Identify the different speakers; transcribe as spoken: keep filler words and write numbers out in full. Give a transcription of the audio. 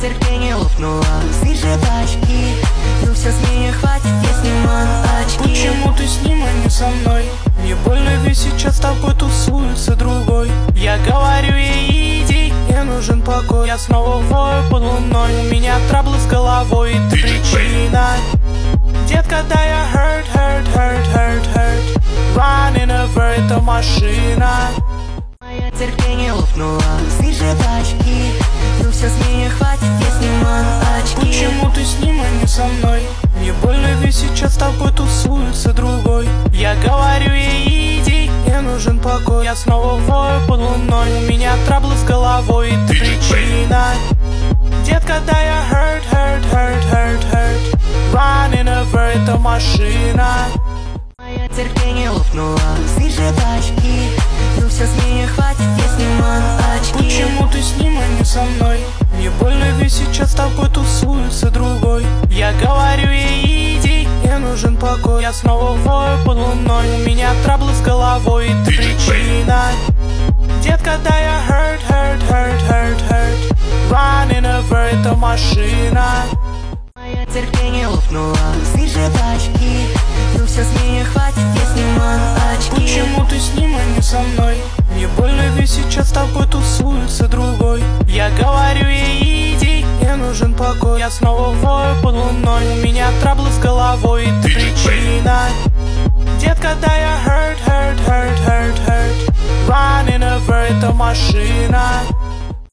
Speaker 1: терпение лопнуло. Свежие тачки, ну все с меня хватит, я снимаю очки.
Speaker 2: Почему ты с ним, а не со мной? Мне больно, ведь сейчас с тобой тусуется другой. Я говорю ей, иди, мне нужен покой. Я снова вою под луной, у меня траблы с головой, и ты причина. Детка, да я hurt, hurt, hurt, hurt, hurt. Running over, это машина.
Speaker 1: Мое терпение лопнуло. Свежие тачки, ну все с меня хватит, я снимаю очки.
Speaker 2: Почему ты с ним, а не со мной? Мне больно, ведь сейчас с тобой тусуется другой. Я говорю ей, иди, мне нужен покой. Я снова вою под луной, у меня траблы с головой, и ты причина. Детка, да я hurt, hurt, hurt, hurt, hurt. Running over, это машина.
Speaker 1: Мое терпение лопнуло. Свежие тачки, ну все с меня хватит, я снимаю очки.
Speaker 2: Почему ты с ним, а не со мной? Мне больно, ведь сейчас с тобой тусуется другой. Я говорю ей, иди, мне нужен покой. Я снова вою под луной, у меня траблы с головой, и ты причина. Детка, да я hurt, hurt, hurt, hurt, hurt. Running over, это машина.
Speaker 1: Мое терпение лопнуло. Свежие тачки, ну все с меня хватит, я снимаю очки.
Speaker 2: Почему ты с ним, а не со мной? Мне больно, ведь сейчас с тобой тусуется другой. Я говорю ей, иди, мне нужен покой. Я снова вою под луной, у меня траблы с головой, и ты причина. Детка, да я hurt, hurt, hurt, hurt, hurt. Running over, это машина.